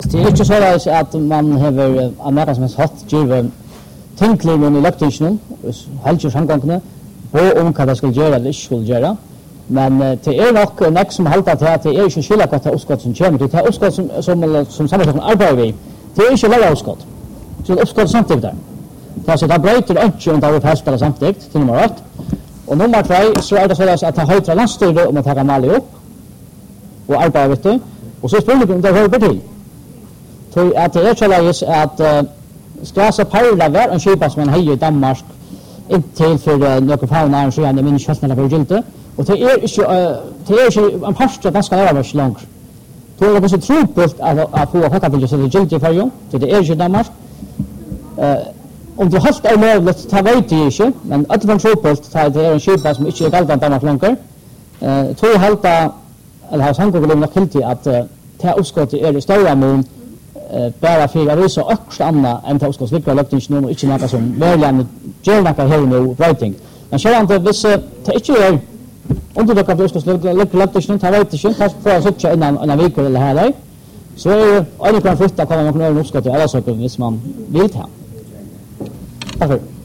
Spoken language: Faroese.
Det är inte så att man har en människa som har hatt givet tänkligen i lögtingen, helger samgångene, och om vad det skulle göra eller inte skulle göra. Men det är nog nek som haltar till att det är inte skilja gott uppskott som kommer. Det är uppskott som sammanslagna arbetar vi. Det är inte lära uppskott. Så det uppskott samtidigt där. Det är så det bröter inte om det har fastspela samtidigt till nummer 1. Och nummer 2 så är det så att det höjtra landstyret om att ta mal upp och arbeta vet du. Och så spelar det hör till. Så att det är så läge att Strasa Paula var en skipa som man höjer i Danmark intill för några fauna så han min kostnader på gilte. Och det är inte en parst ganska nära långt. Då är det så trubbelt att få hacka till så det gilte för ju. Det är inte Danmark. Om du har ett möjligt ta vet det inte, men att det trubbelt ta det är en skipa som inte är galt Danmark längre. Tror halta eller har sankoglömna kilti att ta uppskott är det stora mån bara för att resa också andra än ta skott vilka lögtingen och inte något som verkligen gör något här nu writing. Men så han det vissa ta inte är under det kapitlet skott lögtingen ta vet inte fast för att sätta innan en vecka eller här så är alla kan första komma med uppskott i alla saker hvis man vill ta. Tack.